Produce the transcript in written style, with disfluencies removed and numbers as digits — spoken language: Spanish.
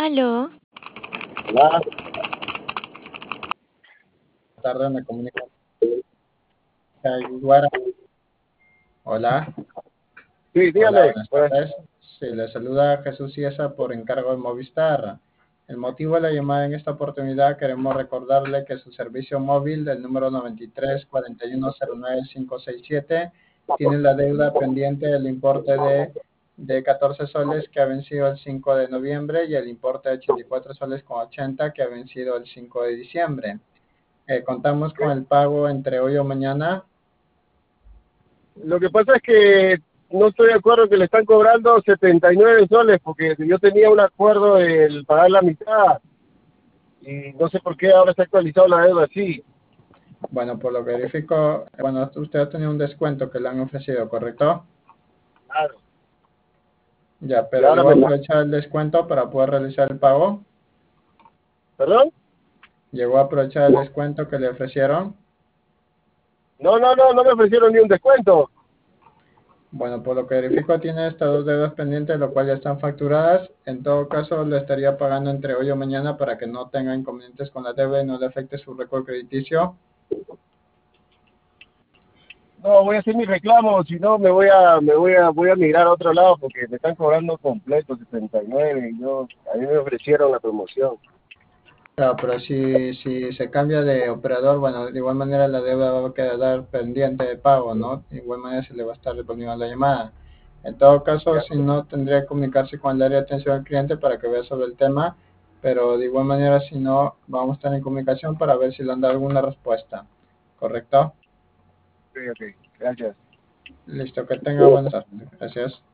Aló, Hola, tarde me comunico. Guara. Hola, Sí, hola, dígame. buenas Pues, tardes. Sí, le saluda Jesús Ciesa por encargo de Movistar. El motivo de la llamada en esta oportunidad, queremos recordarle que su servicio móvil del número 93 4109 567 tiene la deuda pendiente del importe de 14 soles que ha vencido el 5 de noviembre y el importe de 84 soles con 80 que ha vencido el 5 de diciembre. Contamos con el pago entre hoy o mañana. lo que pasa es que no estoy de acuerdo que le están cobrando 79 soles porque yo tenía un acuerdo de pagar la mitad y no sé por qué ahora está actualizado la deuda así. Bueno, por lo que verifico, bueno, usted ha tenido un descuento que le han ofrecido, ¿correcto? Claro. Ya, Y pero ahora llegó a me... aprovechar el descuento para poder realizar el pago. ¿Perdón? Llegó a aprovechar el descuento que le ofrecieron. No me ofrecieron ni un descuento. Bueno, por lo que verifico, tiene estas dos deudas pendientes, lo cual ya están facturadas. En todo caso, lo estaría pagando entre hoy o mañana para que no tenga inconvenientes con la deuda y no le afecte su récord crediticio. No, voy a hacer mi reclamo, si no voy a migrar a otro lado porque me están cobrando completo 79 y yo, a mí me ofrecieron la promoción. Claro, pero si se cambia de operador, bueno, de igual manera la deuda va a quedar pendiente de pago, ¿no? De igual manera se le va a estar respondiendo la llamada. En todo caso, Ya, si no, tendría que comunicarse con el área de atención al cliente para que vea sobre el tema, pero de igual manera, si no, vamos a estar en comunicación para ver si le han dado alguna respuesta. ¿Correcto? ok, gracias. Listo, que tenga buenas tardes. Gracias.